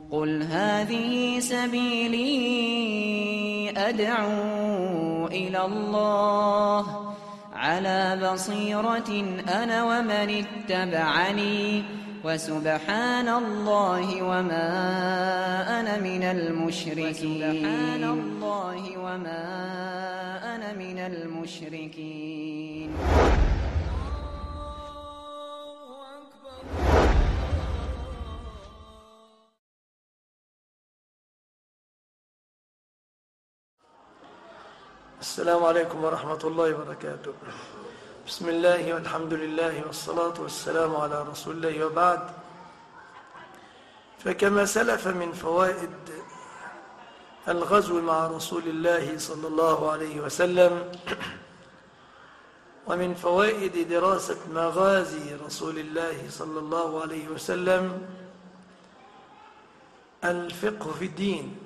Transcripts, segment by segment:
قل هذه سبيلي أدعو إلى الله على بصيرة أنا ومن اتبعني وسبحان الله وما أنا من المشركين. السلام عليكم ورحمة الله وبركاته. بسم الله والحمد لله والصلاة والسلام على رسول الله، وبعد. فكما سلف من فوائد الغزو مع رسول الله صلى الله عليه وسلم، ومن فوائد دراسة مغازي رسول الله صلى الله عليه وسلم الفقه في الدين.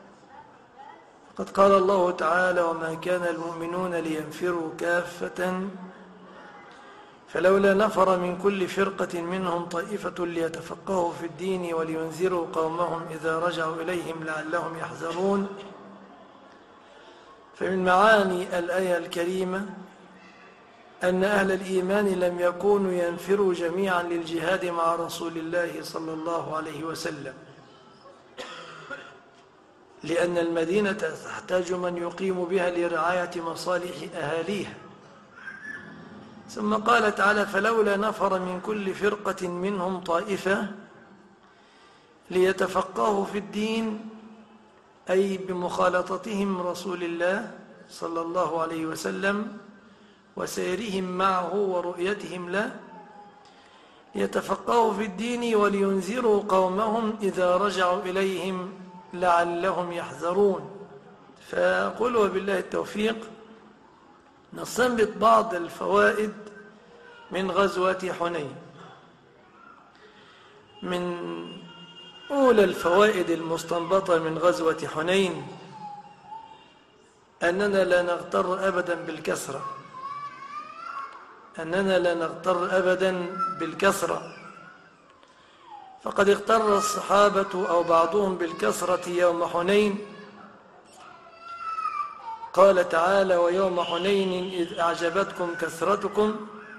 قد قال الله تعالى: وما كان المؤمنون لينفروا كافة فلولا نفر من كل فرقة منهم طائفة ليتفقهوا في الدين ولينذروا قومهم إذا رجعوا إليهم لعلهم يحذرون. فمن معاني الآية الكريمة أن أهل الإيمان لم يكونوا ينفروا جميعا للجهاد مع رسول الله صلى الله عليه وسلم، لأن المدينة تحتاج من يقيم بها لرعاية مصالح أهاليها. ثم قال تعالى: فلولا نفر من كل فرقة منهم طائفة ليتفقهوا في الدين، أي بمخالطتهم رسول الله صلى الله عليه وسلم وسيرهم معه ورؤيتهم له، ليتفقهوا في الدين ولينذروا قومهم إذا رجعوا إليهم لعلهم يحذرون. فأقول وبالله التوفيق نستنبط بعض الفوائد من غزوة حنين. من أولى الفوائد المستنبطة من غزوة حنين أننا لا نغتر أبدا بالكثرة، فقد اغتر الصحابة أو بعضهم بالكثرة يوم حنين. قال تعالى: ويوم حنين إذ أعجبتكم كثرتكم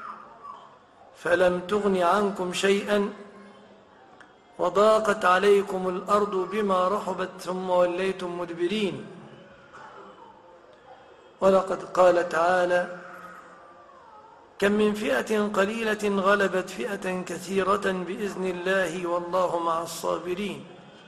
فلم تغن عنكم شيئا وضاقت عليكم الأرض بما رحبت ثم وليتم مدبرين. ولقد قال تعالى: كم من فئة قليلة غلبت فئة كثيرة بإذن الله والله مع الصابرين.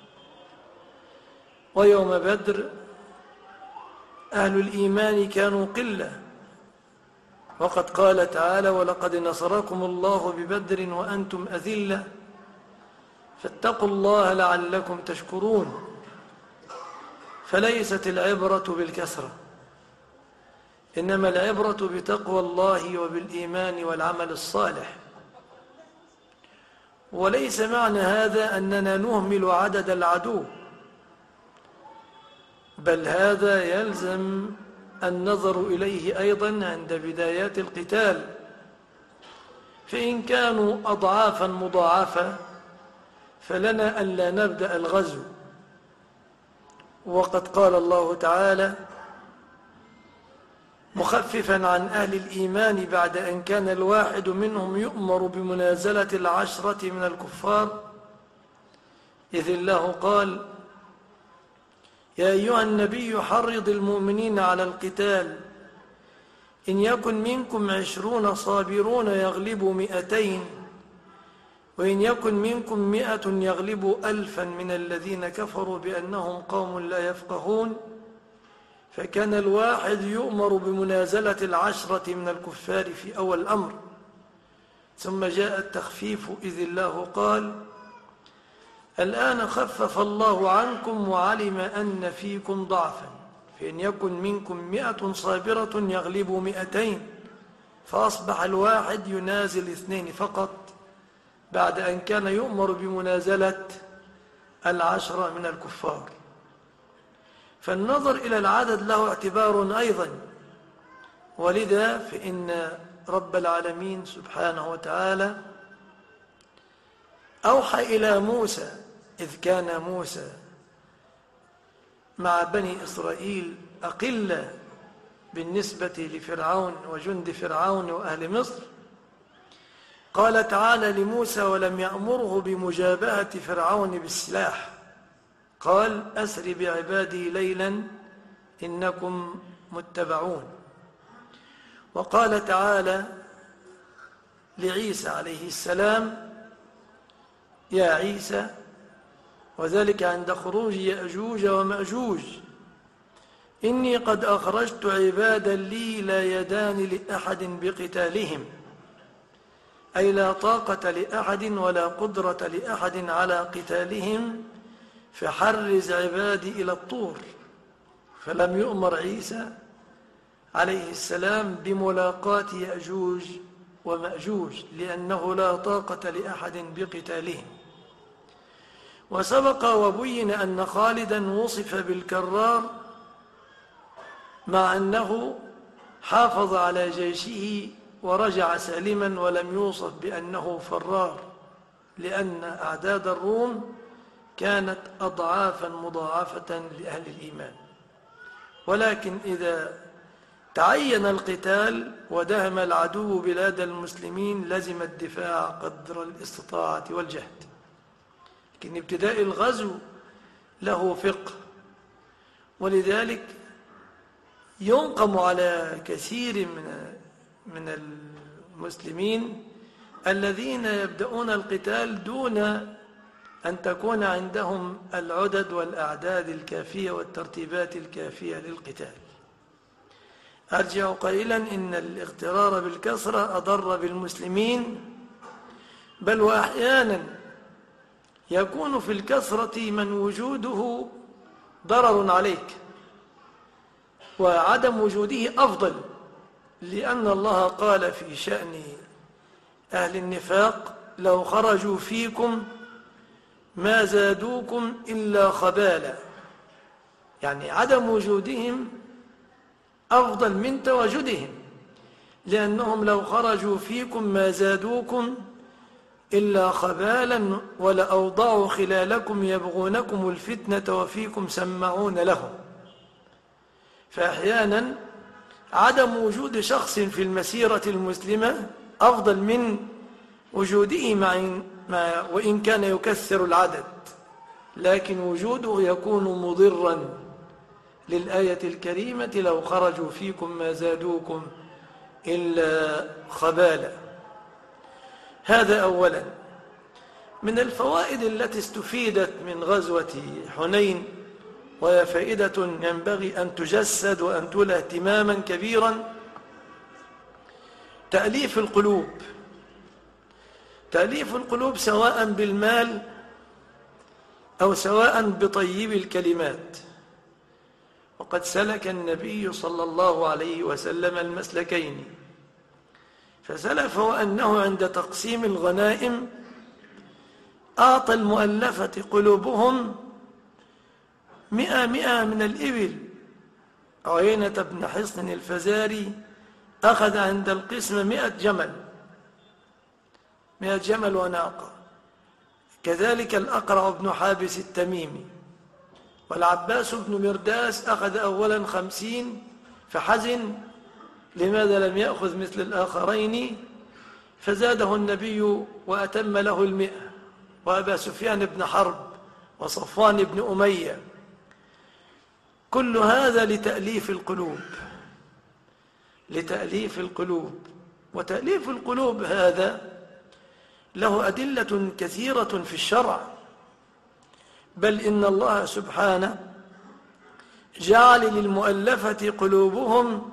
ويوم بدر أهل الإيمان كانوا قلة، وقد قال تعالى: ولقد نصركم الله ببدر وأنتم أذلة فاتقوا الله لعلكم تشكرون. فليست العبرة بالكثرة، إنما العبرة بتقوى الله وبالإيمان والعمل الصالح. وليس معنى هذا أننا نهمل عدد العدو، بل هذا يلزم النظر إليه أيضا عند بدايات القتال، فإن كانوا أضعافا مضاعفة فلنا ألا نبدأ الغزو. وقد قال الله تعالى مخففا عن أهل الإيمان بعد أن كان الواحد منهم يؤمر بمنازلة 10 من الكفار، إذ الله قال: يا أيها النبي حرض المؤمنين على القتال إن يكن منكم 20 صابرون يغلبوا 200 وإن يكن منكم 100 يغلبوا 1000 من الذين كفروا بأنهم قوم لا يفقهون. فكان الواحد يؤمر بمنازلة 10 من الكفار في أول الأمر، ثم جاء التخفيف إذ الله قال: الآن خفف الله عنكم وعلم أن فيكم ضعفا فإن يكن منكم 100 صابرة يغلبوا 200، فأصبح الواحد ينازل 2 فقط بعد أن كان يؤمر بمنازلة 10 من الكفار. فالنظر إلى العدد له اعتبار أيضا، ولذا فإن رب العالمين سبحانه وتعالى أوحى إلى موسى إذ كان موسى مع بني إسرائيل أقل بالنسبة لفرعون وجند فرعون وأهل مصر، قال تعالى لموسى ولم يأمره بمجابهة فرعون بالسلاح، قال أسر بعبادي ليلا إنكم متبعون. وقال تعالى لعيسى عليه السلام يا عيسى، وذلك عند خروج يأجوج ومأجوج، إني قد أخرجت عبادا لي لا يدان لأحد بقتالهم، أي لا طاقة لأحد ولا قدرة لأحد على قتالهم، فحرز عبادي إلى الطور. فلم يؤمر عيسى عليه السلام بملاقاة يأجوج ومأجوج لأنه لا طاقة لأحد بقتالهم. وسبق وبين أن خالدا وصف بالكرار مع أنه حافظ على جيشه ورجع سالما، ولم يوصف بأنه فرار، لأن أعداد الروم كانت أضعافا مضاعفة لأهل الإيمان. ولكن إذا تعين القتال ودهم العدو بلاد المسلمين لزم الدفاع قدر الاستطاعة والجهد. لكن ابتداء الغزو له فقه، ولذلك ينقم على كثير من المسلمين الذين يبدأون القتال دون أن تكون عندهم العدد والأعداد الكافية والترتيبات الكافية للقتال. أرجع قائلا إن الاغترار بالكثرة أضر بالمسلمين، بل وأحيانا يكون في الكثرة من وجوده ضرر عليك وعدم وجوده أفضل، لأن الله قال في شأن أهل النفاق لو خرجوا فيكم ما زادوكم إلا خبالا، يعني عدم وجودهم أفضل من تواجدهم، لأنهم لو خرجوا فيكم ما زادوكم إلا خبالا ولأوضعوا خلالكم يبغونكم الفتنة وفيكم سمعون لهم. فأحيانا عدم وجود شخص في المسيرة المسلمة أفضل من وجوده وإن كان يكثر العدد، لكن وجوده يكون مضرا للآية الكريمة لو خرجوا فيكم ما زادوكم إلا خبالا. هذا أولا. من الفوائد التي استفيدت من غزوة حنين، وهي فائدة ينبغي أن تجسد وأن تولى اهتماما كبيرا، تأليف القلوب. تأليف القلوب سواء بالمال أو سواء بطيب الكلمات. وقد سلك النبي صلى الله عليه وسلم المسلكين، فسلف أنه عند تقسيم الغنائم أعطى المؤلفة قلوبهم 100 من الإبل. عيينة بن حصن الفزاري أخذ عند القسم 100 جمل، 100 جمل وناقة. كذلك الأقرع بن حابس التميمي. والعباس بن مرداس أخذ أولا 50 فحزن لماذا لم يأخذ مثل الآخرين، فزاده النبي وأتم له 100. وأبا سفيان بن حرب وصفوان بن أمية. كل هذا لتأليف القلوب، لتأليف القلوب. وتأليف القلوب هذا له أدلة كثيرة في الشرع، بل إن الله سبحانه جعل للمؤلفة قلوبهم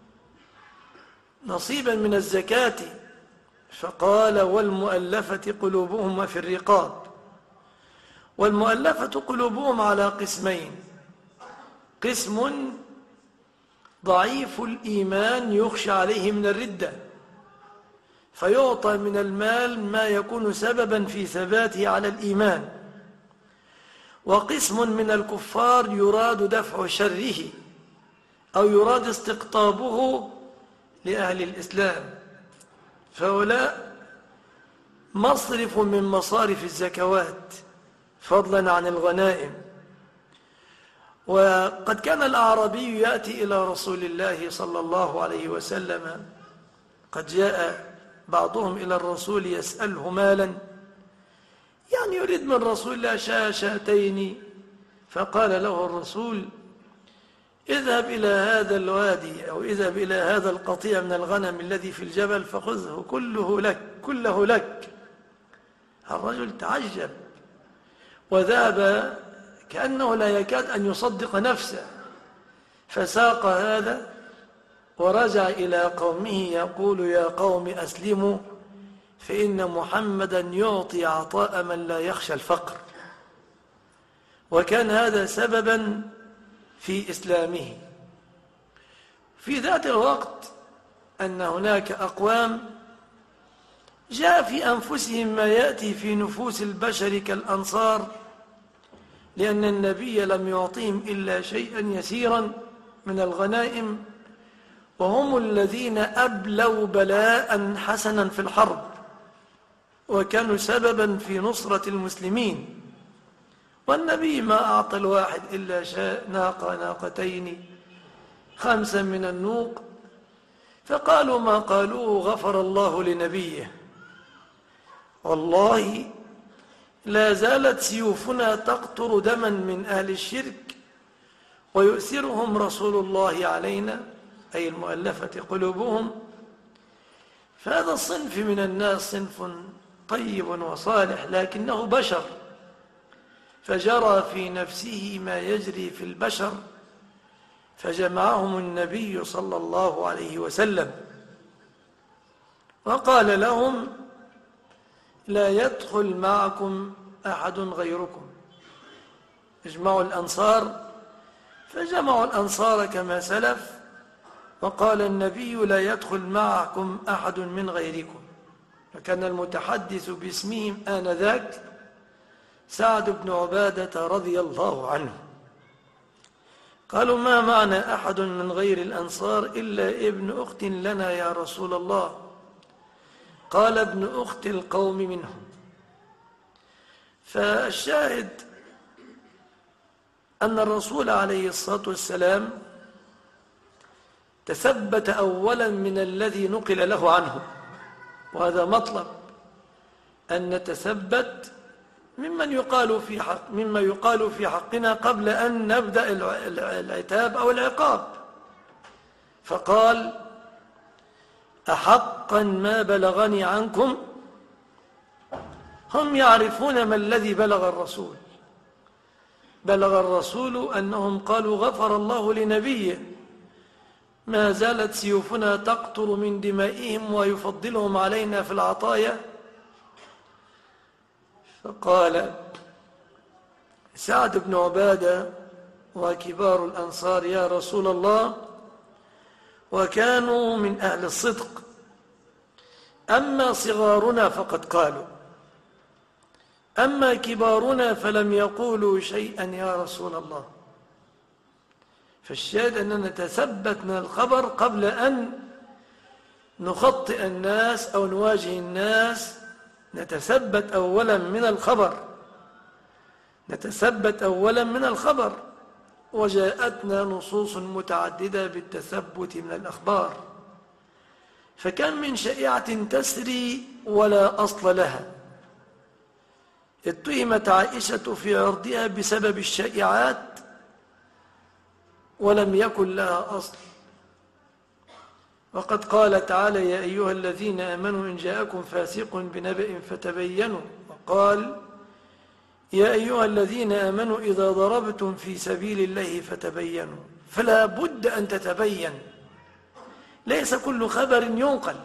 نصيبا من الزكاة، فقال والمؤلفة قلوبهم وفي الرقاب. والمؤلفة قلوبهم على قسمين: قسم ضعيف الإيمان يخشى عليه من الردة فيعطى من المال ما يكون سببا في ثباته على الإيمان، وقسم من الكفار يراد دفع شره أو يراد استقطابه لأهل الإسلام، فهؤلاء مصرف من مصارف الزكوات، فضلا عن الغنائم. وقد كان الأعرابي يأتي إلى رسول الله صلى الله عليه وسلم، قد جاء بعضهم إلى الرسول يسأله مالا، يعني يريد من رسول الله شاتين، فقال له الرسول: اذهب إلى هذا الوادي أو اذهب إلى هذا القطيع من الغنم الذي في الجبل فخذه كله لك. الرجل تعجب وذهب كأنه لا يكاد أن يصدق نفسه، فساق هذا ورجع إلى قومه يقول: يا قوم أسلموا فإن محمدا يعطي عطاء من لا يخشى الفقر. وكان هذا سببا في إسلامه. في ذات الوقت أن هناك أقوام جاء في أنفسهم ما يأتي في نفوس البشر كالأنصار، لأن النبي لم يعطيهم إلا شيئا يسيرا من الغنائم، وهم الذين أبلوا بلاء حسنا في الحرب وكانوا سببا في نصرة المسلمين. والنبي ما أعطى الواحد إلا ناقتين 5 من النوق، فقالوا ما قالوه غفر الله لنبيه. والله لا زالت سيوفنا تقطر دما من أهل الشرك ويؤثرهم رسول الله علينا، أي المؤلفة قلوبهم. فهذا الصنف من الناس صنف طيب وصالح، لكنه بشر، فجرى في نفسه ما يجري في البشر، فجمعهم النبي صلى الله عليه وسلم وقال لهم: لا يدخل معكم أحد غيركم. اجمعوا الأنصار، فجمعوا الأنصار كما سلف، وقال النبي: لا يدخل معكم أحد من غيركم. فكان المتحدث باسمهم آنذاك سعد بن عبادة رضي الله عنه. قالوا: ما معنى أحد من غير الأنصار إلا ابن أخت لنا يا رسول الله؟ قال: ابن أخت القوم منهم. فالشاهد أن الرسول عليه الصلاة والسلام تثبت أولا من الذي نقل له عنه، وهذا مطلب أن نتثبت مما يقال في حقنا قبل أن نبدأ العتاب أو العقاب. فقال: أحقا ما بلغني عنكم. هم يعرفون ما الذي بلغ الرسول. بلغ الرسول أنهم قالوا غفر الله لنبيه، ما زالت سيوفنا تقطر من دمائهم ويفضلهم علينا في العطايا. فقال سعد بن عبادة وكبار الأنصار: يا رسول الله، وكانوا من أهل الصدق، أما صغارنا فقد قالوا، أما كبارنا فلم يقولوا شيئا يا رسول الله. فالشاهد أننا نتثبت من الخبر قبل أن نخطئ الناس أو نواجه الناس. نتثبت أولا من الخبر. وجاءتنا نصوص متعددة بالتثبت من الأخبار، فكم من شائعة تسري ولا أصل لها. اتهمت عائشة في عرضها بسبب الشائعات ولم يكن لها أصل. وقد قال تعالى: يا أيها الذين آمنوا إن جاءكم فاسق بنبأ فتبينوا. وقال: يا أيها الذين آمنوا إذا ضربتم في سبيل الله فتبينوا. فلا بد أن تتبين. ليس كل خبر ينقل،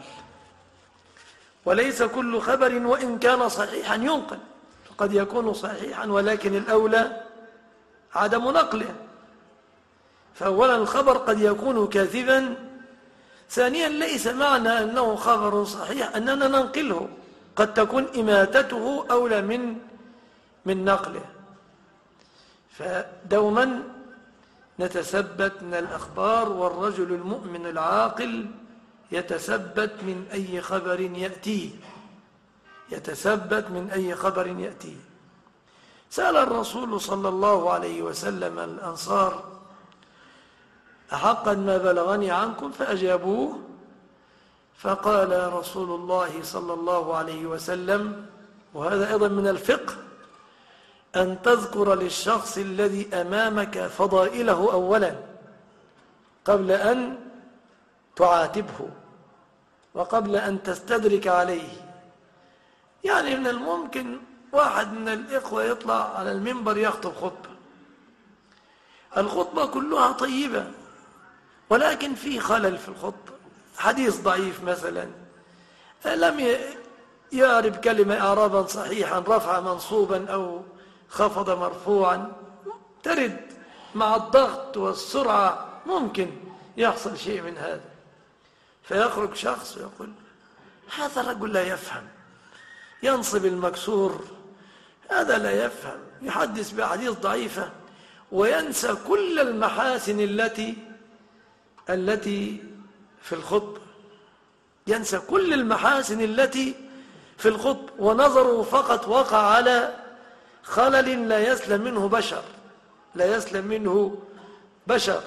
وليس كل خبر وإن كان صحيحا ينقل، قد يكون صحيحا ولكن الأولى عدم نقله. فأولا الخبر قد يكون كاذبا، ثانيا ليس معنى أنه خبر صحيح أننا ننقله، قد تكون إماتته أولى من نقله. فدوما نتثبت من الأخبار، والرجل المؤمن العاقل يتثبت من أي خبر يأتيه. سأل الرسول صلى الله عليه وسلم الأنصار: أحقا ما بلغني عنكم؟ فأجابوه، فقال رسول الله صلى الله عليه وسلم، وهذا أيضا من الفقه، أن تذكر للشخص الذي أمامك فضائله أولا قبل أن تعاتبه وقبل أن تستدرك عليه. يعني من الممكن واحد من الإخوة يطلع على المنبر يخطب خطبة، الخطبة كلها طيبة، ولكن في خلل في الخطبة، حديث ضعيف مثلا، لم يعرب كلمة إعرابا صحيحا، رفع منصوبا أو خفض مرفوعا، ترد مع الضغط والسرعة ممكن يحصل شيء من هذا، فيخرج شخص ويقول: هذا الرجل لا يفهم، ينصب المكسور، هذا لا يفهم، يحدث بأحاديث ضعيفة وينسى كل المحاسن التي في الخطبة، ينسى كل المحاسن التي في الخطبة، ونظره فقط وقع على خلل لا يسلم منه بشر، لا يسلم منه بشر.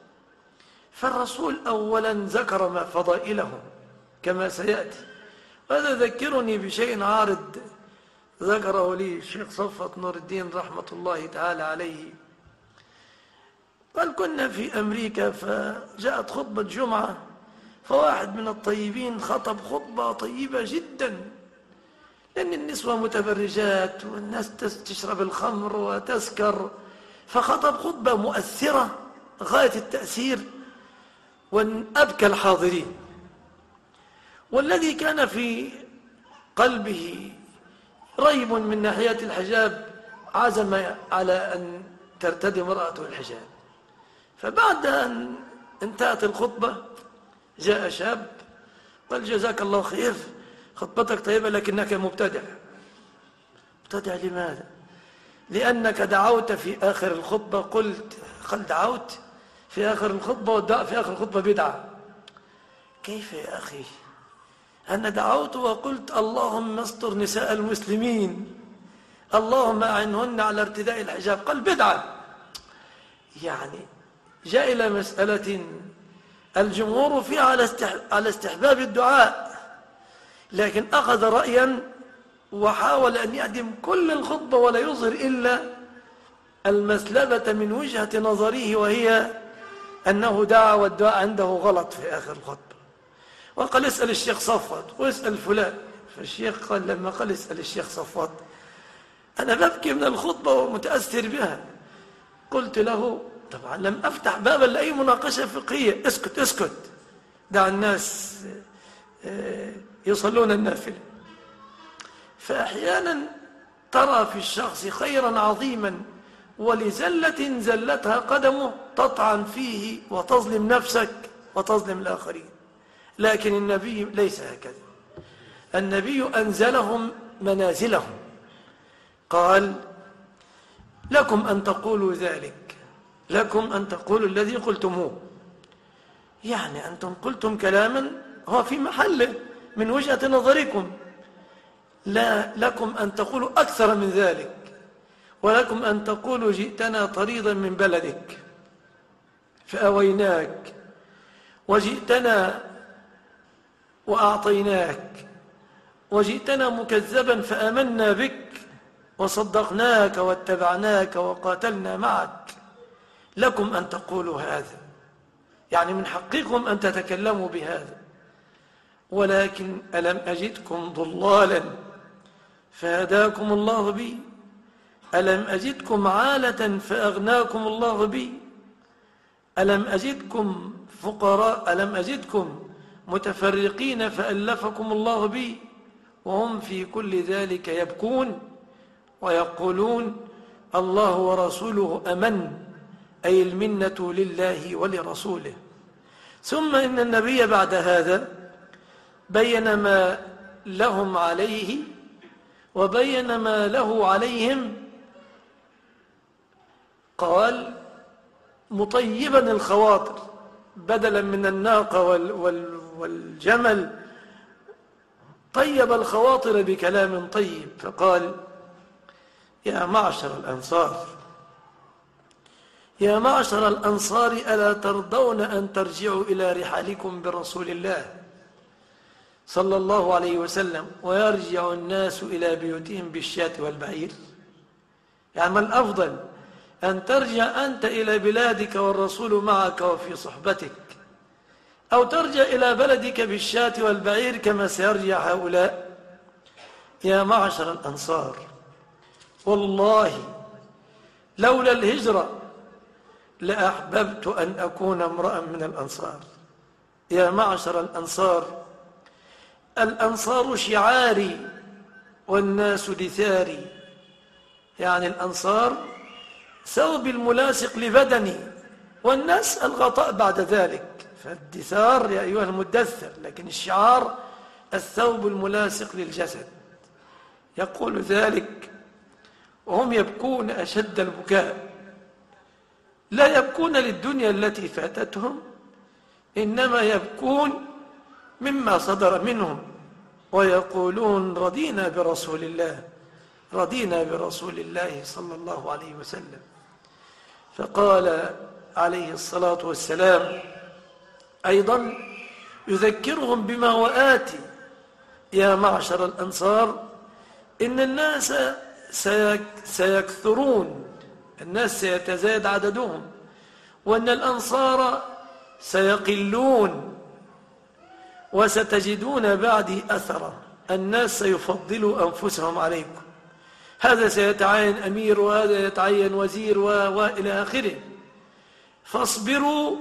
فالرسول أولا ذكر ما فضائلهم كما سيأتي. وهذا ذكرني بشيء عارض ذكره لي الشيخ صفوت نور الدين رحمة الله تعالى عليه. قال: كنا في أمريكا فجاءت خطبة جمعة، فواحد من الطيبين خطب خطبة طيبة جدا، لأن النسوة متبرجات والناس تشرب الخمر وتسكر، فخطب خطبة مؤثرة غاية التأثير وأبكى الحاضرين. والذي كان في قلبه ريب من ناحية الحجاب عزم على أن ترتدي امرأته الحجاب. فبعد أن انتهت الخطبة جاء شاب قال: جزاك الله خير، خطبتك طيبة لكنك مبتدع. مبتدع لماذا؟ لأنك دعوت في آخر الخطبة، قال دعوت في آخر الخطبة، والدعاء في آخر الخطبة بدعة. كيف يا أخي؟ أنا دعوت وقلت: اللهم استر نساء المسلمين، اللهم أعنهن على ارتداء الحجاب. قال بدعة. يعني جاء إلى مسألة الجمهور فيها على استحباب الدعاء، لكن أخذ رأيا وحاول أن يعدم كل الخطبة ولا يظهر إلا المسلبة من وجهة نظره، وهي أنه دعا والدعاء عنده غلط في آخر الخطبة. وقال: اسأل الشيخ صفوت واسأل فلان. فالشيخ قال لما قال اسأل الشيخ صفوت أنا ببكي من الخطبة ومتأثر بها. قلت له: طبعا لم أفتح بابا لأي مناقشة فقهية، اسكت اسكت، دع الناس يصلون النافلة. فأحيانا ترى في الشخص خيرا عظيما، ولزلة زلتها قدمه تطعن فيه وتظلم نفسك وتظلم الآخرين. لكن النبي ليس هكذا، النبي أنزلهم منازلهم، قال: لكم أن تقولوا ذلك، لكم أن تقولوا الذي قلتموه. يعني أنتم قلتم كلاما هو في محله من وجهة نظركم، لا لكم أن تقولوا أكثر من ذلك، ولكم أن تقولوا جئتنا طريدا من بلدك فأويناك، وجئتنا وأعطيناك، وجئتنا مكذبا فأمنا بك وصدقناك واتبعناك وقاتلنا معك. لكم أن تقولوا هذا، يعني من حقكم أن تتكلموا بهذا. ولكن ألم أجدكم ضلالا فهداكم الله بي، ألم أجدكم عالة فأغناكم الله بي، ألم أجدكم فقراء، ألم أجدكم متفرقين فألفكم الله بي. وهم في كل ذلك يبكون ويقولون: الله ورسوله أمن، أي المنة لله ولرسوله. ثم إن النبي بعد هذا بين ما لهم عليه وبين ما له عليهم. قال: مطيبا الخواطر، بدلا من الناقة والجمل طيب الخواطر بكلام طيب. فقال: يا معشر الأنصار، يا معشر الأنصار، ألا ترضون أن ترجعوا إلى رحالكم برسول الله صلى الله عليه وسلم ويرجع الناس إلى بيوتهم بالشاة والبعير؟ يعني ما الأفضل، أن ترجع أنت إلى بلادك والرسول معك وفي صحبتك، أو ترجع إلى بلدك بالشاة والبعير كما سيرجع هؤلاء؟ يا معشر الأنصار، والله لولا الهجرة لأحببت أن أكون امرأ من الأنصار. يا معشر الأنصار، الأنصار شعاري والناس دثاري، يعني الأنصار ثوب الملاصق لبدني، والناس الغطاء بعد ذلك، فالدثار يا أيها المدثر، لكن الشعار الثوب الملاصق للجسد. يقول ذلك وهم يبكون أشد البكاء، لا يبكون للدنيا التي فاتتهم، إنما يبكون مما صدر منهم، ويقولون رضينا برسول الله، رضينا برسول الله صلى الله عليه وسلم. فقال عليه الصلاة والسلام أيضا يذكرهم بما هو آتي: يا معشر الأنصار، إن الناس سيكثرون، الناس سيتزايد عددهم، وأن الأنصار سيقلون، وستجدون بعدي أثرا، الناس سيفضلوا أنفسهم عليكم، هذا سيتعين أمير وهذا يتعين وزير وإلى آخره، فاصبروا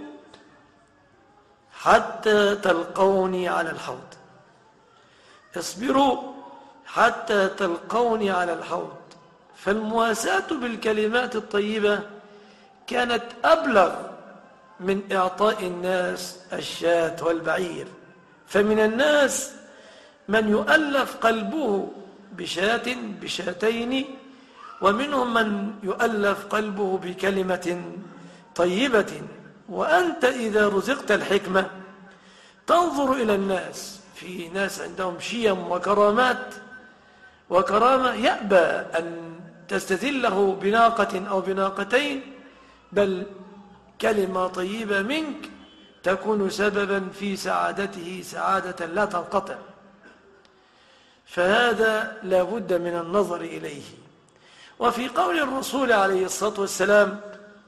حتى تلقوني على الحوض، اصبروا حتى تلقوني على الحوض. فالمواساة بالكلمات الطيبة كانت أبلغ من إعطاء الناس الشاة والبعير، فمن الناس من يؤلف قلبه بشاة بشاتين، ومنهم من يؤلف قلبه بكلمة طيبة. وأنت إذا رزقت الحكمة تنظر إلى الناس، في ناس عندهم شيم وكرامات وكرامة يأبى أن تستذله بناقة أو بناقتين، بل كلمة طيبة منك تكون سببا في سعادته سعادة لا تنقطع. فهذا لا بد من النظر إليه. وفي قول الرسول عليه الصلاة والسلام: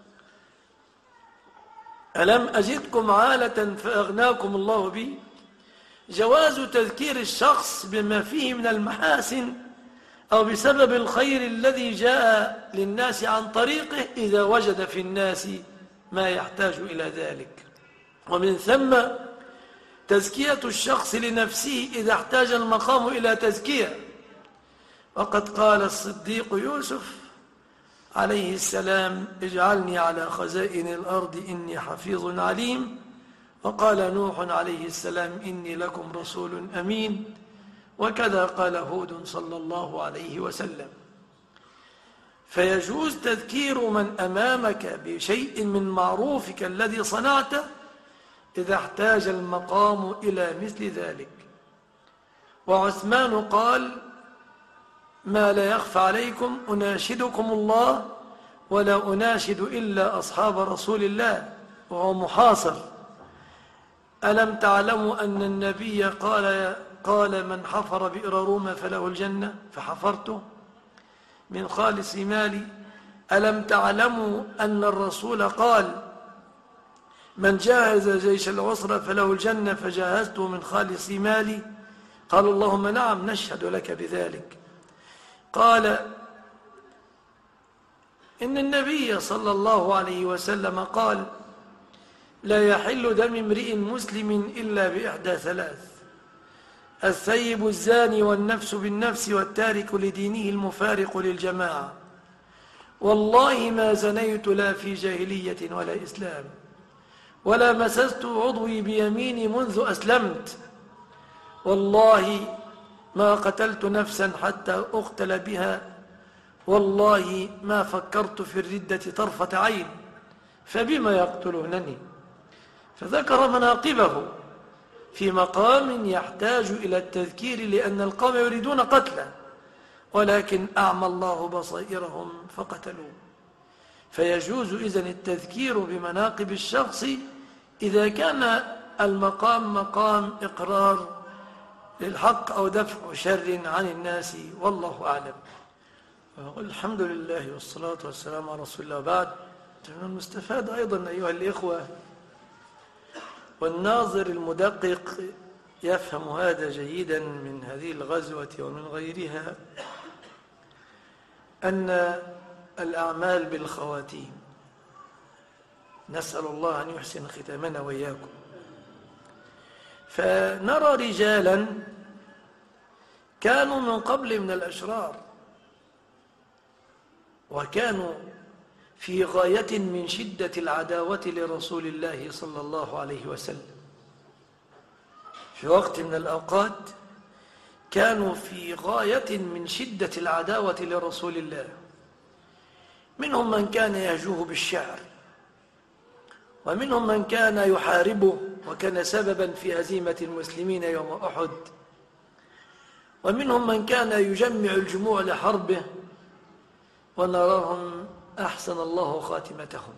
ألم أجدكم عالة فأغناكم الله بي، جواز تذكير الشخص بما فيه من المحاسن أو بسبب الخير الذي جاء للناس عن طريقه إذا وجد في الناس ما يحتاج إلى ذلك، ومن ثم تزكية الشخص لنفسه إذا احتاج المقام إلى تزكية. وقد قال الصديق يوسف عليه السلام: اجعلني على خزائن الأرض إني حفيظ عليم. وقال نوح عليه السلام: إني لكم رسول أمين. وكذا قال هود صلى الله عليه وسلم. فيجوز تذكير من أمامك بشيء من معروفك الذي صنعته إذا احتاج المقام إلى مثل ذلك. وعثمان قال: ما لا يخفى عليكم أناشدكم الله ولا أناشد إلا أصحاب رسول الله، وهو محاصر. ألم تعلموا أن النبي قال من حفر بئر روما فله الجنة فحفرته من خالص مالي. ألم تعلموا أن الرسول قال من جاهز جيش العسرة فله الجنة فجاهزته من خالص مالي؟ قالوا اللهم نعم نشهد لك بذلك. قال إن النبي صلى الله عليه وسلم قال: لا يحل دم امرئ مسلم إلا بإحدى ثلاث: الثيب الزاني والنفس بالنفس والتارك لدينه المفارق للجماعة. والله ما زنيت لا في جاهلية ولا إسلام، ولا مسست عضوي بيميني منذ أسلمت. والله ما قتلت نفسا حتى أقتل بها، والله ما فكرت في الردة طرفة عين، فبما يقتلونني؟ فذكر مناقبه في مقام يحتاج إلى التذكير، لأن القوم يريدون قتله، ولكن أعمى الله بصائرهم فقتلوه. فيجوز إذن التذكير بمناقب الشخص إذا كان المقام مقام إقرار للحق أو دفع شر عن الناس، والله أعلم. الحمد لله والصلاة والسلام على رسول الله. بعد من المستفاد أيضا أيها الإخوة، والناظر المدقق يفهم هذا جيدا من هذه الغزوة ومن غيرها، أن الأعمال بالخواتيم. نسأل الله أن يحسن ختامنا وإياكم. فنرى رجالا كانوا من قبل من الأشرار، وكانوا في غاية من شدة العداوة لرسول الله صلى الله عليه وسلم. في وقت من الأوقات كانوا في غاية من شدة العداوة لرسول الله. منهم من كان يهجوه بالشعر، ومنهم من كان يحاربه وكان سببا في هزيمة المسلمين يوم أحد، ومنهم من كان يجمع الجموع لحربه، ونراهم أحسن الله خاتمتهم.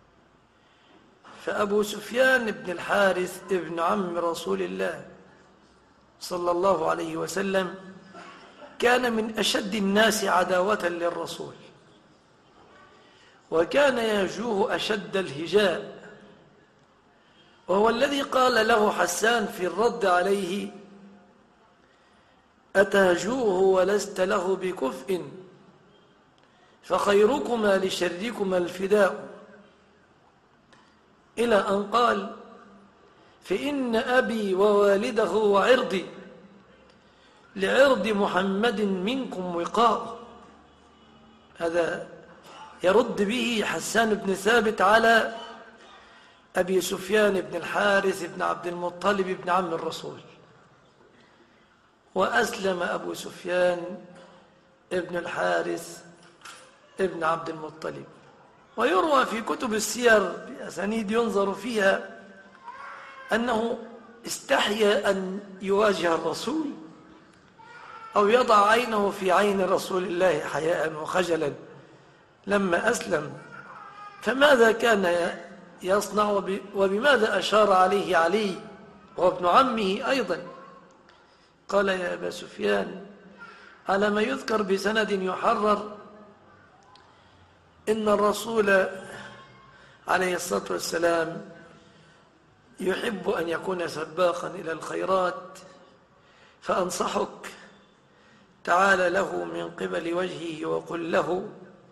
فأبو سفيان بن الحارث ابن عم رسول الله صلى الله عليه وسلم كان من أشد الناس عداوة للرسول، وكان يهجوه أشد الهجاء، وهو الذي قال له حسان في الرد عليه: أتهجوه ولست له بكفء، فخيركما لشركما الفداء. إلى أن قال: فإن أبي ووالده وعرضي لعرض محمد منكم وقاء. هذا يرد به حسان بن ثابت على أبي سفيان بن الحارث بن عبد المطلب بن عم الرسول. وأسلم أبو سفيان بن الحارث ابن عبد المطلب. ويروى في كتب السير بأسانيد ينظر فيها أنه استحيا أن يواجه الرسول أو يضع عينه في عين رسول الله حياء وخجلا لما أسلم. فماذا كان يصنع وبماذا أشار عليه علي وابن عمه أيضا؟ قال: يا أبا سفيان، على ما يذكر بسند يحرر إن الرسول عليه الصلاة والسلام يحب أن يكون سباقا إلى الخيرات، فأنصحك، تعال له من قبل وجهه وقل له: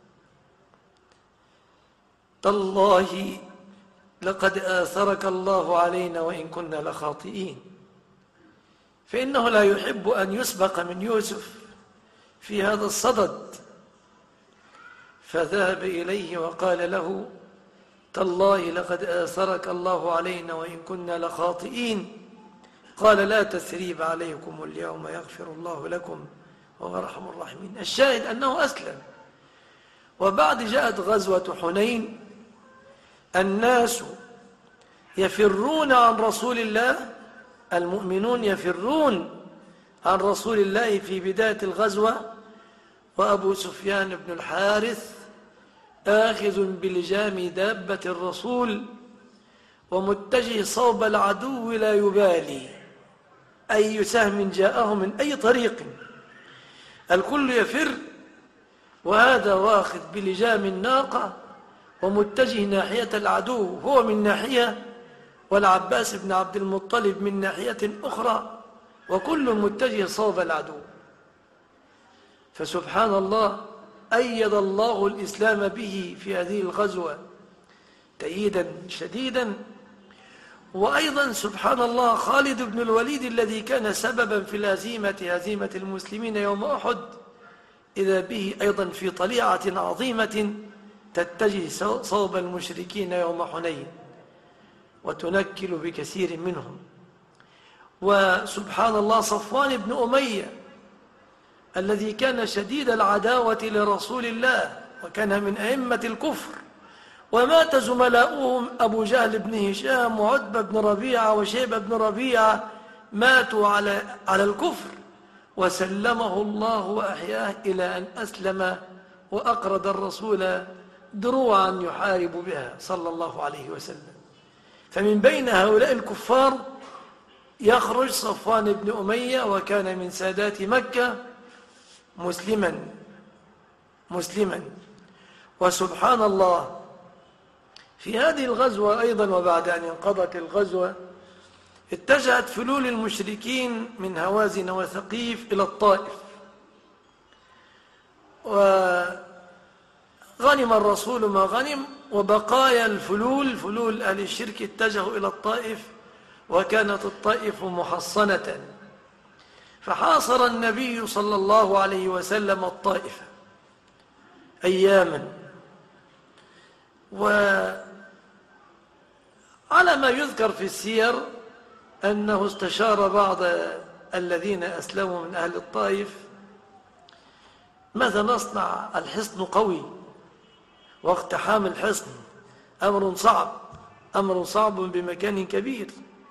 تالله لقد آثرك الله علينا وإن كنا لخاطئين. فإنه لا يحب أن يسبق من يوسف في هذا الصدد. فذهب إليه وقال له: تالله لقد آثرك الله علينا وإن كنا لخاطئين. قال: لا تثريب عليكم اليوم يغفر الله لكم وهو أرحم الراحمين. الشاهد أنه أسلم. وبعد جاءت غزوة حنين، الناس يفرون عن رسول الله، المؤمنون يفرون عن رسول الله في بداية الغزوة، وأبو سفيان بن الحارث آخذ بلجام دابة الرسول ومتجه صوب العدو لا يبالي أي سهم جاءه من أي طريق، الكل يفر، وهذا واخذ بلجام الناقة ومتجه ناحية العدو، هو من ناحية والعباس بن عبد المطلب من ناحية أخرى، وكل متجه صوب العدو. فسبحان الله، أيد الله الإسلام به في هذه الغزوة تأييدا شديدا. وأيضا سبحان الله، خالد بن الوليد الذي كان سببا في هزيمة المسلمين يوم أحد، إذا به أيضا في طليعة عظيمة تتجه صوب المشركين يوم حنين وتنكل بكثير منهم. وسبحان الله، صفوان بن أمية الذي كان شديد العداوة لرسول الله وكان من أئمة الكفر، ومات زملاؤهم أبو جهل بن هشام وعتبة بن ربيعة وشيبة بن ربيعة، ماتوا على الكفر، وسلمه الله وأحياه إلى أن أسلم وأقرض الرسول دروعا يحارب بها صلى الله عليه وسلم. فمن بين هؤلاء الكفار يخرج صفوان بن أمية، وكان من سادات مكة، مسلما. وسبحان الله في هذه الغزوة أيضا، وبعد أن انقضت الغزوة، اتجهت فلول المشركين من هوازن وثقيف إلى الطائف، وغنم الرسول ما غنم، وبقايا فلول أهل الشرك اتجهوا إلى الطائف، وكانت الطائف محصنة. فحاصر النبي صلى الله عليه وسلم الطائف أياما. وعلى ما يذكر في السير أنه استشار بعض الذين أسلموا من أهل الطائف: ماذا نصنع؟ الحصن قوي، واقتحام الحصن أمر صعب بمكان كبير،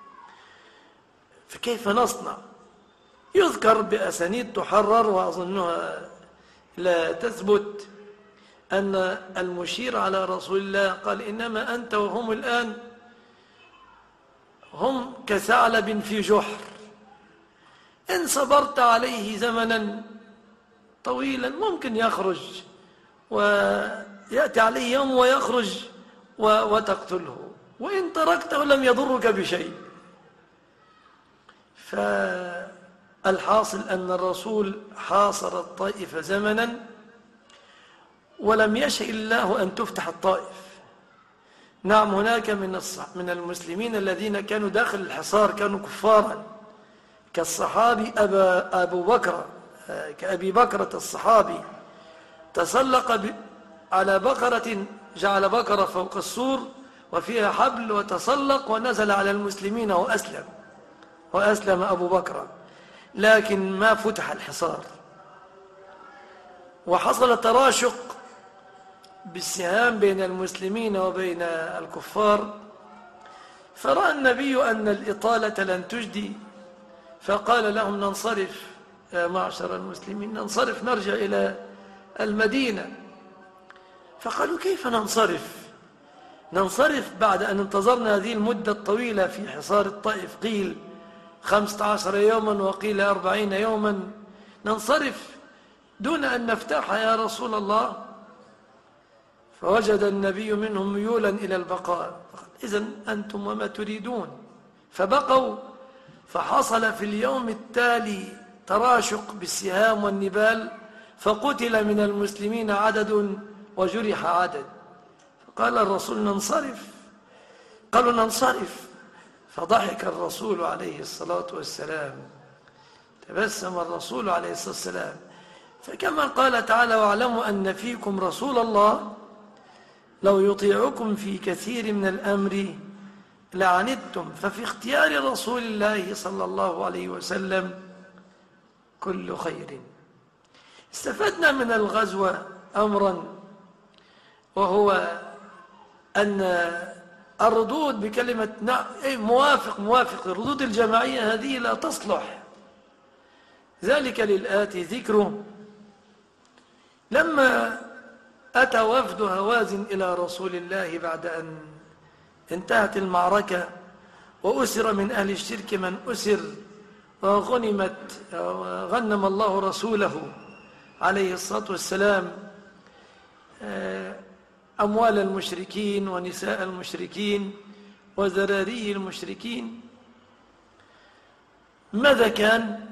فكيف نصنع؟ يذكر بأسانيد تحرر وأظنها لا تثبت أن المشير على رسول الله قال: إنما أنت وهم الآن هم كثعلب في جحر، إن صبرت عليه زمنا طويلا ممكن يخرج، ويأتي عليه يوم ويخرج وتقتله، وإن تركته لم يضرك بشيء. فالحاصل أن الرسول حاصر الطائف زمنا، ولم يشأ الله أن تفتح الطائف. نعم، هناك من المسلمين الذين كانوا داخل الحصار كانوا كفارا، كالصحابي أبو بكر، كأبي بكرة الصحابي، تسلق على بقرة، جعل بقرة فوق السور وفيها حبل، وتسلق ونزل على المسلمين وأسلم أبو بكر، لكن ما فتح الحصار، وحصل تراشق بالسهام بين المسلمين وبين الكفار. فرأى النبي أن الإطالة لن تجدي، فقال لهم: ننصرف يا معشر المسلمين، ننصرف نرجع إلى المدينة. فقالوا: كيف ننصرف بعد أن انتظرنا هذه المدة الطويلة في حصار الطائف؟ قيل 15 يوما وقيل 40 يوما، ننصرف دون أن نفتح يا رسول الله؟ فوجد النبي منهم ميولا إلى البقاء، إذن أنتم وما تريدون. فبقوا، فحصل في اليوم التالي تراشق بالسهام والنبال، فقتل من المسلمين عدد وجرح عدد. فقال الرسول: ننصرف. قالوا: ننصرف. فضحك الرسول عليه الصلاة والسلام، تبسم الرسول عليه الصلاة والسلام. فكما قال تعالى: واعلموا أن فيكم رسول الله لو يطيعكم في كثير من الأمر لعنتم، ففي اختيار رسول الله صلى الله عليه وسلم كل خير. استفدنا من الغزوة أمرا، وهو أن الردود بكلمة موافق، الردود الجماعية هذه لا تصلح. ذلك للآتي ذكره: لما أتى وفد هوازن إلى رسول الله بعد أن انتهت المعركة وأسر من أهل الشرك من أسر، وغنم الله رسوله عليه الصلاة والسلام أموال المشركين ونساء المشركين وذراري المشركين. ماذا كان؟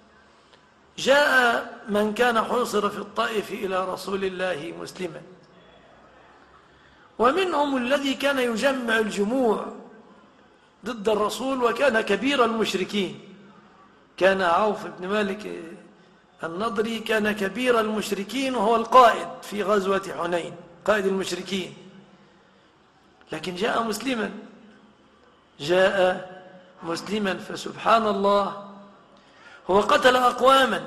جاء من كان حوصر في الطائف إلى رسول الله مسلما، ومنهم الذي كان يجمع الجموع ضد الرسول، وكان كبير المشركين. كان عوف بن مالك النضري كان كبير المشركين، وهو القائد في غزوة حنين، قائد المشركين، لكن جاء مسلما. فسبحان الله، هو قتل أقواما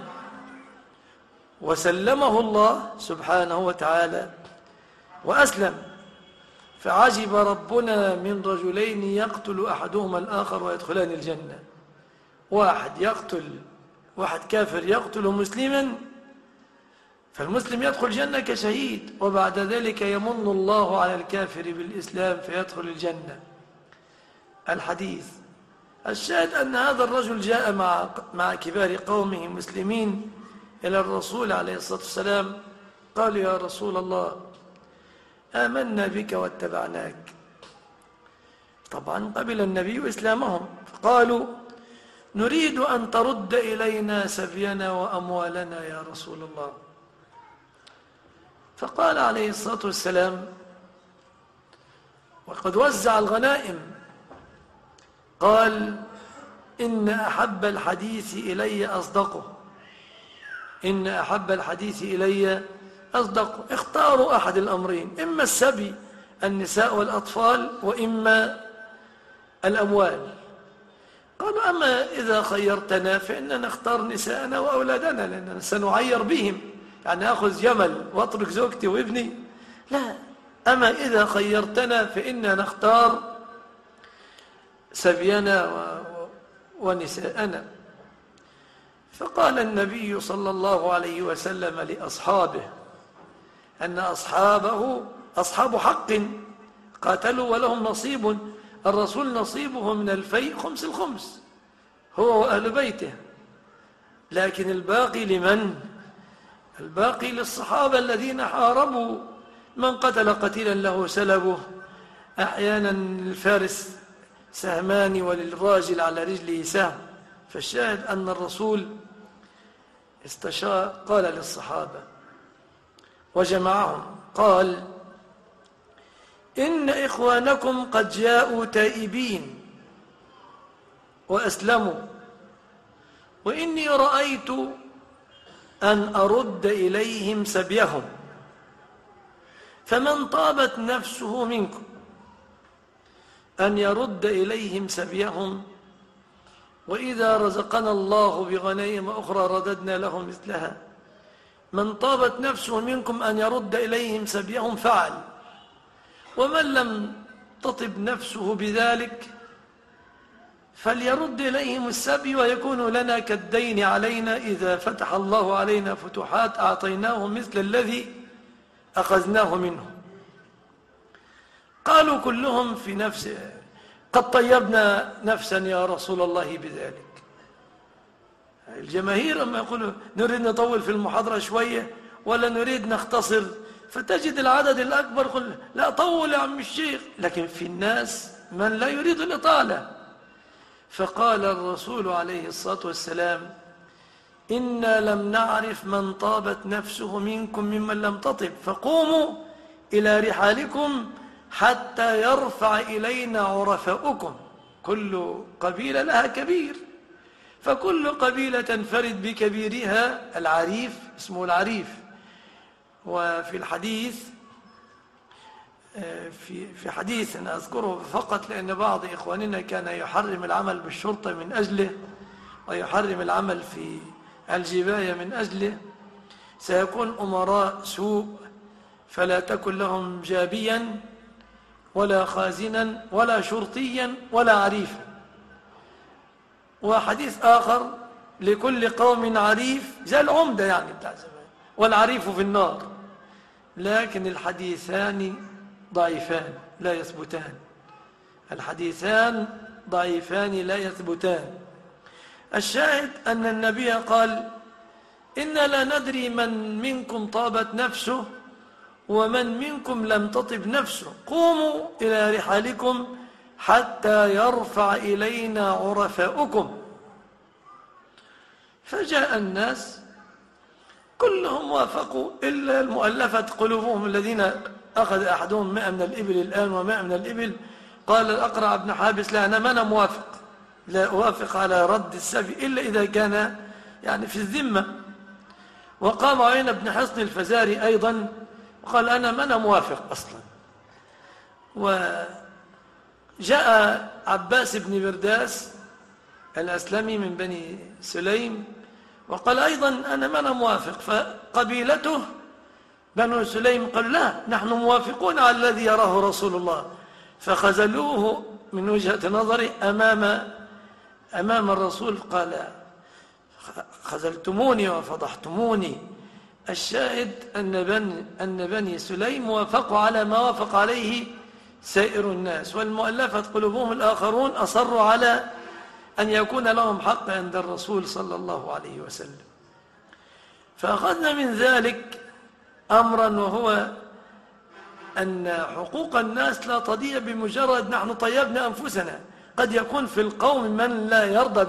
وسلمه الله سبحانه وتعالى وأسلم. فعجب ربنا من رجلين يقتل أحدهما الآخر ويدخلان الجنة. واحد يقتل واحد كافر يقتل مسلما فالمسلم يدخل الجنة كشهيد، وبعد ذلك يمن الله على الكافر بالإسلام فيدخل الجنة. الحديث الشاهد أن هذا الرجل جاء مع كبار قومه مسلمين إلى الرسول عليه الصلاة والسلام، قالوا يا رسول الله آمنا بك واتبعناك. طبعا قبل النبي إسلامهم، فقالوا نريد أن ترد إلينا سبينا وأموالنا يا رسول الله. فقال عليه الصلاة والسلام وقد وزع الغنائم، قال إن أحب الحديث إلي أصدقه، إن أحب الحديث إلي أصدقه. اختاروا أحد الأمرين، إما السبي النساء والأطفال وإما الأموال. قالوا أما إذا خيرتنا فإننا نختار نساءنا وأولادنا لأننا سنعير بهم، يعني أخذ جمل وأترك زوجتي وابني؟ لا، أما إذا خيرتنا فإننا نختار سبينا ونساءنا. فقال النبي صلى الله عليه وسلم لأصحابه أن أصحابه أصحاب حق قاتلوا ولهم نصيب، الرسول نصيبه من الفيء خمس الخمس هو وأهل بيته، لكن الباقي لمن؟ الباقي للصحابة الذين حاربوا، من قتل قتيلا له سلبه، أحيانا الفارس سهمان وللراجل على رجله سهم. فالشاهد أن الرسول استشار، قال للصحابة وجمعهم، قال إن إخوانكم قد جاءوا تائبين وأسلموا، وإني رأيت أن أرد إليهم سبيهم، فمن طابت نفسه منكم أن يرد إليهم سبيهم، وإذا رزقنا الله بغنائم أخرى رددنا لهم مثلها، من طابت نفسه منكم أن يرد إليهم سبيهم فعل، ومن لم تطب نفسه بذلك فليرد إليهم السبي ويكون لنا كالدين علينا، إذا فتح الله علينا فتوحات أعطيناه مثل الذي أخذناه منه. قالوا كلهم في نفسه قد طيبنا نفسا يا رسول الله بذلك. الجماهير أما يقولوا نريد نطول في المحاضرة شوية ولا نريد نختصر، فتجد العدد الأكبر يقول لا طول يا عم الشيخ، لكن في الناس من لا يريد الإطالة. فقال الرسول عليه الصلاة والسلام إنا لم نعرف من طابت نفسه منكم ممن لم تطب، فقوموا إلى رحالكم حتى يرفع إلينا عرفاؤكم. كل قبيلة لها كبير، فكل قبيلة تنفرد بكبيرها. العريف اسمه العريف. وفي الحديث في حديث أنا أذكره فقط لأن بعض إخواننا كان يحرم العمل بالشرطة من أجله ويحرم العمل في الجباية من أجله، سيكون أمراء سوء فلا تكن لهم جابيا ولا خازنا ولا شرطيا ولا عريفا. وحديث آخر لكل قوم عريف زي العمدة يعني بتاع زمان، والعريف في النار. لكن الحديثان ضعيفان لا يثبتان، الحديثان ضعيفان لا يثبتان. الشاهد أن النبي قال إنا لا ندري من منكم طابت نفسه ومن منكم لم تطب نفسه، قوموا إلى رحالكم حتى يرفع إلينا عرفاؤكم. فجاء الناس كلهم وافقوا إلا المؤلفة قلوبهم الذين أخذ أحدهم 100 من الإبل الآن و100 من الإبل. قال الأقرع بن حابس لا أنا موافق، لا أوافق على رد السبي إلا إذا كان يعني في الذمة. وقام عيينة بن حصن الفزاري أيضا وقال أنا موافق أصلا. وجاء عباس بن برداس الأسلمي من بني سليم وقال أيضا أنا موافق. فقبيلته بنو سليم قال لا نحن موافقون على الذي يراه رسول الله، فخذلوه من وجهة نظره أمام الرسول. قال خذلتموني وفضحتموني. الشاهد أن بني سليم وافقوا على ما وافق عليه سائر الناس، والمؤلفة قلوبهم الآخرون أصروا على أن يكون لهم حق عند الرسول صلى الله عليه وسلم. فأخذنا من ذلك أمرا، وهو أن حقوق الناس لا تضيع بمجرد نحن طيبنا أنفسنا. قد يكون في القوم من لا يرضى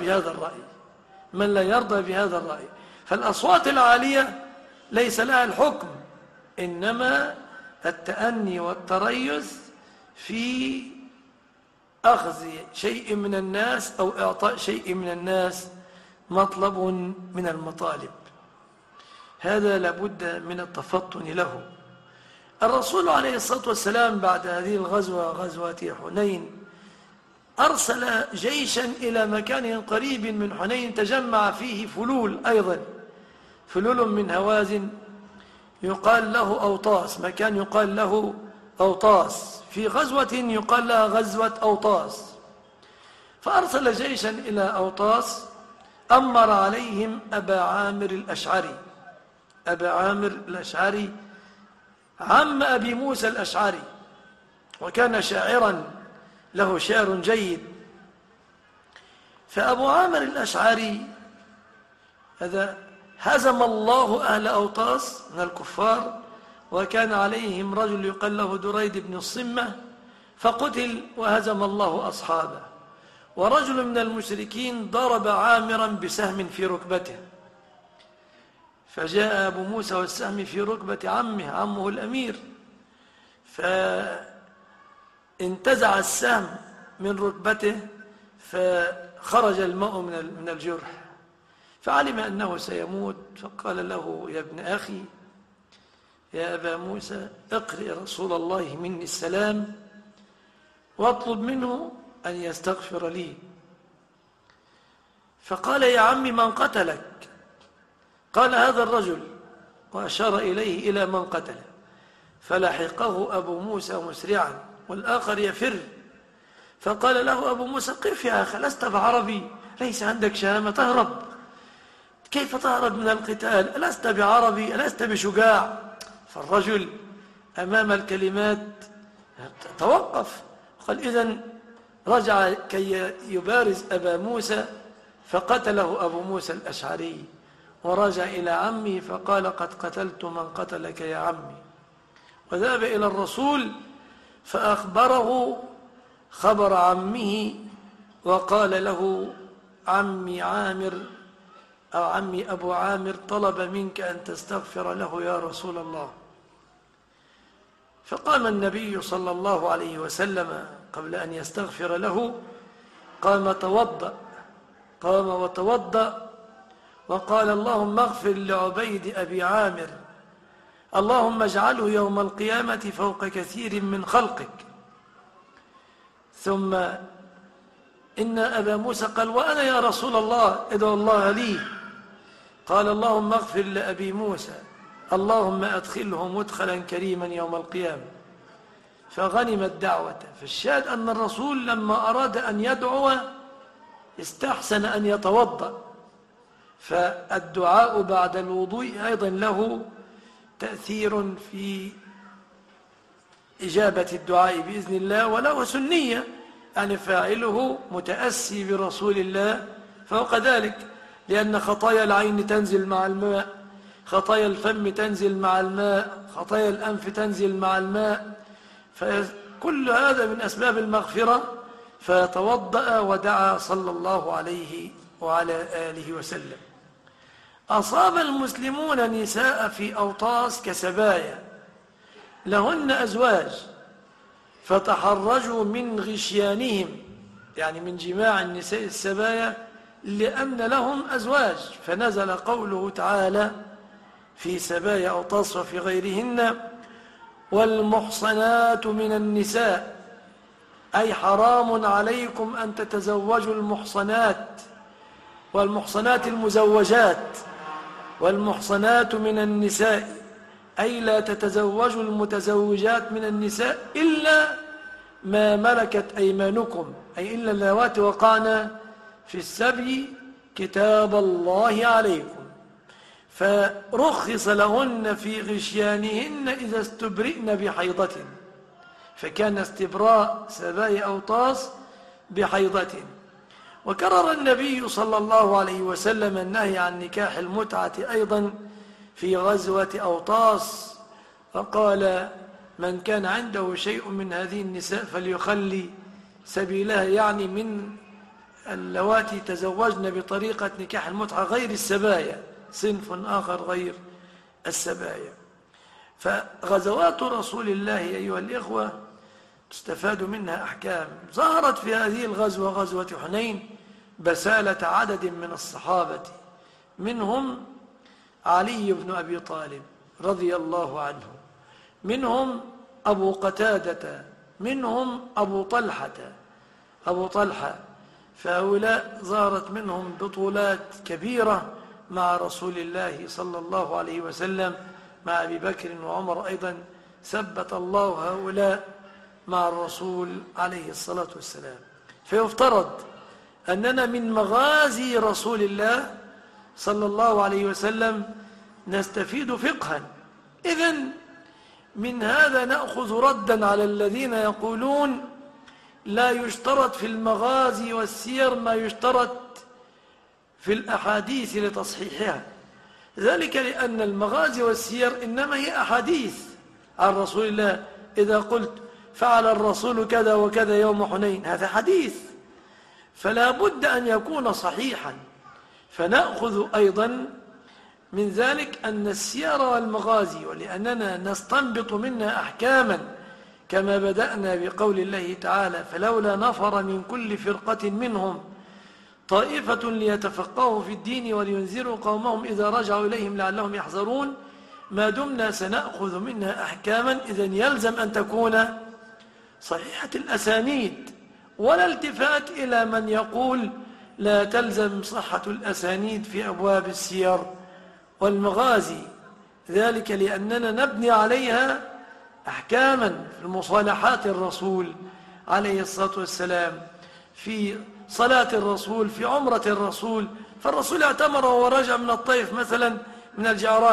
بهذا الرأي، فالأصوات العالية ليس لها الحكم، إنما التأني والتريث في أخذ شيء من الناس أو إعطاء شيء من الناس مطلب من المطالب، هذا لابد من التفطن له. الرسول عليه الصلاة والسلام بعد هذه الغزوة، غزوة حنين، أرسل جيشا إلى مكان قريب من حنين تجمع فيه فلول، أيضا فلول من هوازن يقال له أوطاس، مكان يقال له أوطاس، في غزوة يقال لها غزوة أوطاس. فأرسل جيشا إلى أوطاس، أمر عليهم أبا عامر الأشعري. أبا عامر الأشعري عم أبي موسى الأشعري، وكان شاعرا له شعر جيد. فأبو عامر الأشعري هذا هزم الله أهل أوطاس من الكفار، وكان عليهم رجل يقال له دريد بن الصمة، فقتل وهزم الله أصحابه. ورجل من المشركين ضرب عامرا بسهم في ركبته، فجاء أبو موسى والسهم في ركبة عمه الأمير، فانتزع السهم من ركبته فخرج الماء من الجرح، فعلم أنه سيموت، فقال له: يا ابن أخي، يا أبا موسى، اقرئ رسول الله مني السلام واطلب منه أن يستغفر لي. فقال: يا عمي، من قتلك؟ قال: هذا الرجل، وأشار إليه إلى من قتله. فلحقه أبو موسى مسرعا والآخر يفر، فقال له أبو موسى: قف يا أخي، لست بعربي؟ ليس عندك شهامة تهرب؟ كيف تهرب من القتال؟ ألست بعربي؟ ألست بشجاع؟ فالرجل أمام الكلمات توقف، قال: إذن رجع كي يبارز أبا موسى، فقتله أبو موسى الأشعري، ورجع إلى عمه فقال: قد قتلت من قتلك يا عمي. وذهب إلى الرسول فأخبره خبر عمه، وقال له: عمي عامر أو عمي أبو عامر طلب منك أن تستغفر له يا رسول الله. فقام النبي صلى الله عليه وسلم قبل أن يستغفر له، قام وتوضأ وقال: اللهم اغفر لعبيد أبي عامر، اللهم اجعله يوم القيامة فوق كثير من خلقك. ثم إن أبا موسى قال: وأنا يا رسول الله ادعو الله لي. قال: اللهم اغفر لأبي موسى، اللهم أدخله مدخلا كريما يوم القيامة. فغنم الدعوة. فالشاهد أن الرسول لما أراد أن يدعو استحسن أن يتوضأ، فالدعاء بعد الوضوء أيضا له تأثير في إجابة الدعاء بإذن الله، وله سنية، يعني فاعله متأسي برسول الله فوق ذلك، لأن خطايا العين تنزل مع الماء، خطايا الفم تنزل مع الماء، خطايا الأنف تنزل مع الماء، فكل هذا من أسباب المغفرة. فتوضأ ودعا صلى الله عليه وعلى آله وسلم. أصاب المسلمون نساء في أوطاس كسبايا لهن أزواج، فتحرجوا من غشيانهم، يعني من جماع النساء السبايا، لأن لهم أزواج، فنزل قوله تعالى في سبايا أوطاس وفي غيرهن: والمحصنات من النساء، أي حرام عليكم أن تتزوجوا المحصنات، والمحصنات المزوجات، والمحصنات من النساء، أي لا تتزوجوا المتزوجات من النساء إلا ما ملكت أيمانكم، أي إلا اللواتي وقعنا في السبي كتاب الله عليكم، فرخص لهن في غشيانهن إذا استبرئن بحيضة، فكان استبراء سبايا أوطاس بحيضة. وكرر النبي صلى الله عليه وسلم النهي عن نكاح المتعة أيضا في غزوة أوطاس، فقال: من كان عنده شيء من هذه النساء فليخلي سبيلها، يعني من اللواتي تزوجن بطريقة نكاح المتعة غير السبايا، صنف آخر غير السبايا. فغزوات رسول الله أيها الإخوة تستفاد منها أحكام. ظهرت في هذه الغزوة، غزوة حنين، بسالة عدد من الصحابة، منهم علي بن أبي طالب رضي الله عنه، منهم أبو قتادة، منهم أبو طلحة. فهؤلاء ظهرت منهم بطولات كبيرة مع رسول الله صلى الله عليه وسلم، مع أبي بكر وعمر أيضا، ثبت الله هؤلاء مع الرسول عليه الصلاة والسلام. فيفترض أننا من مغازي رسول الله صلى الله عليه وسلم نستفيد فقها. إذن من هذا نأخذ ردا على الذين يقولون لا يشترط في المغازي والسير ما يشترط في الأحاديث لتصحيحها، ذلك لأن المغازي والسير إنما هي أحاديث عن رسول الله. إذا قلت فعل الرسول كذا وكذا يوم حنين، هذا حديث، فلا بد أن يكون صحيحا. فنأخذ أيضا من ذلك أن السير والمغازي، ولأننا نستنبط منها أحكاما، كما بدأنا بقول الله تعالى: فلولا نفر من كل فرقة منهم طائفة ليتفقهوا في الدين ولينذروا قومهم إذا رجعوا إليهم لعلهم يحذرون، ما دمنا سنأخذ منها أحكاما، إذن يلزم أن تكون صحيحة الأسانيد، ولا التفات إلى من يقول لا تلزم صحة الأسانيد في أبواب السير والمغازي، ذلك لأننا نبني عليها أحكاما في المصالحات الرسول عليه الصلاة والسلام، في صلاة الرسول، في عمرة الرسول. فالرسول اعتمر وهو راجع من الطيف مثلا، من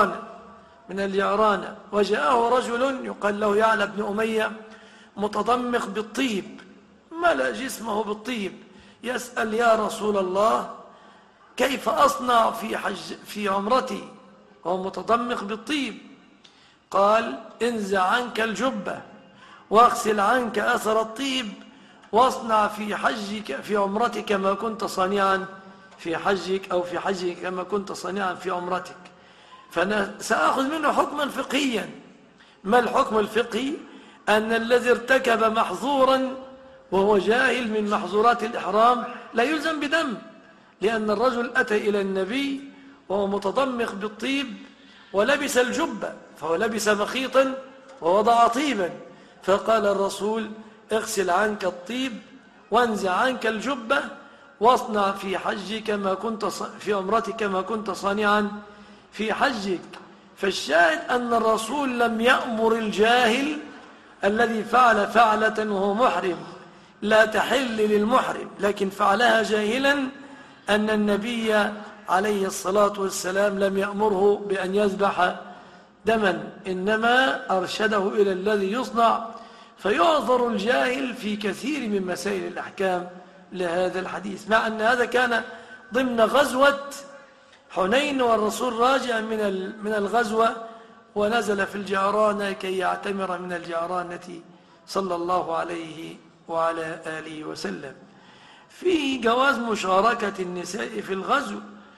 الجعرانة، وجاءه رجل يقال له يعلى بن أمية متضمخ بالطيب، ملأ جسمه بالطيب، يسأل: يا رسول الله، كيف أصنع في عمرتي وهو متضمخ بالطيب؟ قال: انزع عنك الجبة واغسل عنك أثر الطيب واصنع في عمرتك ما كنت صانعا في حجك، أو في حجك كما كنت صانعا في عمرتك. فأنا سأخذ منه حكما فقهيا. ما الحكم الفقهي؟ أن الذي ارتكب محظورا وهو جاهل من محظورات الإحرام لا يلزم بدم، لأن الرجل أتى إلى النبي وهو متضمخ بالطيب ولبس الجبة، فهو لبس مخيطا ووضع طيبا، فقال الرسول: اغسل عنك الطيب وانزع عنك الجبة واصنع في حجك ما كنت في عمرتك ما كنت صانعا في حجك. فالشاهد أن الرسول لم يأمر الجاهل الذي فعل فعلة وهو محرم لا تحل للمحرم، لكن فعلها جاهلا، أن النبي عليه الصلاة والسلام لم يأمره بأن يذبح دما، إنما أرشده إلى الذي يصنع. فيعذر الجاهل في كثير من مسائل الأحكام لهذا الحديث، مع أن هذا كان ضمن غزوة حنين، والرسول راجع من الغزوة ونزل في الجعرانة كي يعتمر من الجعرانة صلى الله عليه وعلى آله وسلم. في جواز مشاركة النساء في الغزو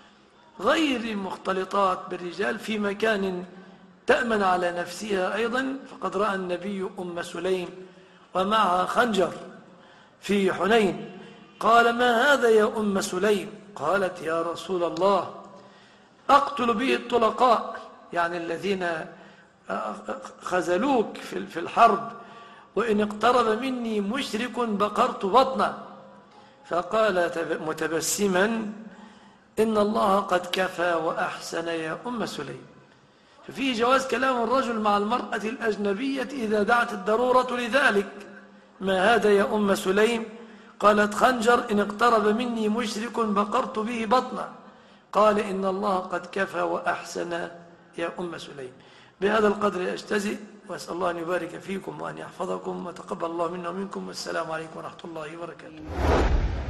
غير مختلطات بالرجال في مكان تأمن على نفسها أيضا، فقد رأى النبي أم سليم ومعها خنجر في حنين، قال: ما هذا يا أم سليم؟ قالت: يا رسول الله، أقتل به الطلقاء، يعني الذين خذلوك في الحرب، وإن اقترب مني مشرك بقرت بطنه. فقال متبسما: إن الله قد كفى وأحسن يا أم سليم. ففيه جواز كلام الرجل مع المرأة الأجنبية إذا دعت الضرورة لذلك. ما هذا يا أم سليم؟ قالت خنجر إن اقترب مني مشرك بقرت به بطنه. قال إن الله قد كفى وأحسن يا أم سليم. بهذا القدر أجتزئ، وأسأل الله أن يبارك فيكم وأن يحفظكم، وتقبل الله منا ومنكم، والسلام عليكم ورحمة الله وبركاته.